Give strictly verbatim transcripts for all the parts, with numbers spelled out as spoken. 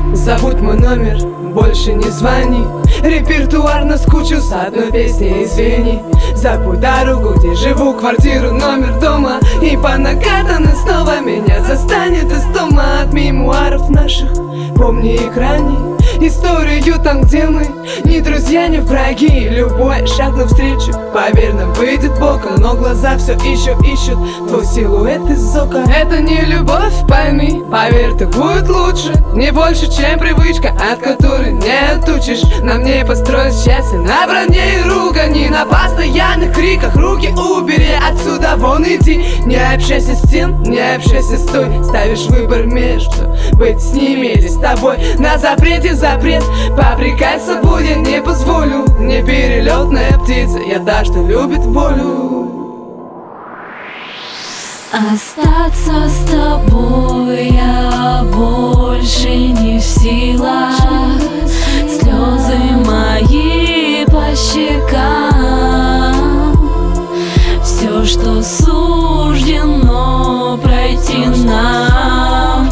Забудь мой номер, больше не звони. Репертуар наскучил с одной песней, извини. Забудь дорогу, где живу, квартиру, номер дома. И по накатанной снова меня застанет из дома. От мемуаров наших помни экране историю там, где мы не друзья, не враги. Любой шаг навстречу, поверь, нам выйдет боком. Но глаза все еще ищут твой силуэт из окон. Это не любовь, пойми, поверь, так будет лучше. Не больше, чем привычка, от которой не отучишь. Нам не построить счастье на броне и ругани, на постоянных криках. Руки убери отсюда, вон иди. Не общайся с тем, не общайся с той. Ставишь выбор между быть с ними или с тобой. На запрете запрет, попрекать собой я не позволю. Не перелетная птица, я та, что любит волю. Остаться с тобой я больше не в силах. Слезы мои по щекам. Все, что суждено пройти нам,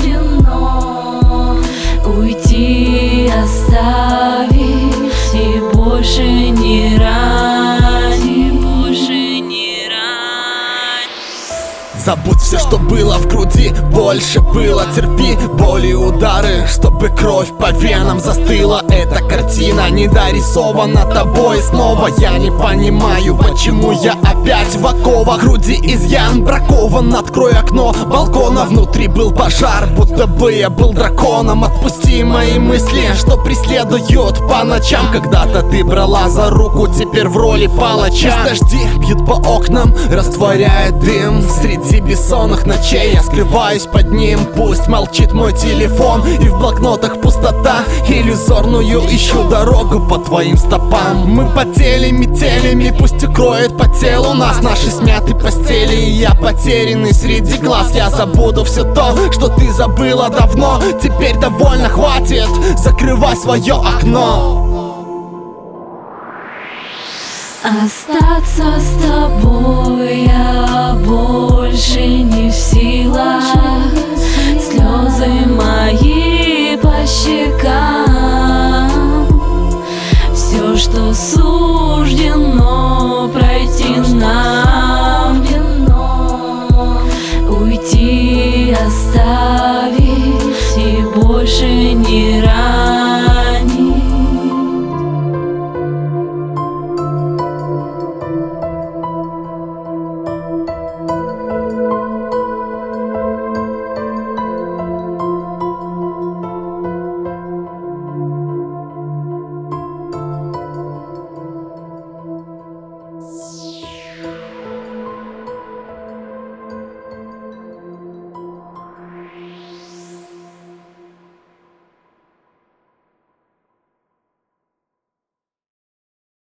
уйти, оставить и больше не ранить, и больше не ранить. Забудь все, что было в груди, больше было. Терпи боли и удары, чтобы кровь по венам застыла. Эта картина не дорисована тобой снова. Я не понимаю, почему я опять в оковах. В груди изъян бракован. Открой окно балкона, внутри был пожар, будто бы я был драконом. Отпусти мои мысли, что преследуют по ночам. Когда-то ты брала за руку, теперь в роли палача. Дожди бьют по окнам, растворяет дым. Среди бессонных ночей я скрываюсь под ним. Пусть молчит мой телефон, и в блокнотах пустота. Иллюзорную ищу дорогу по твоим стопам. Мы потели метелями, пусть укроет по телу нас наши смятые постели. И я потерянный среди глаз. Я забуду все то, что ты забыла давно. Теперь довольно, хватит, закрывай свое окно. Остаться с тобой я больше не в силах. Слезы мои по щекам. Все, что суждено пройти нам, уйти, оставить и больше не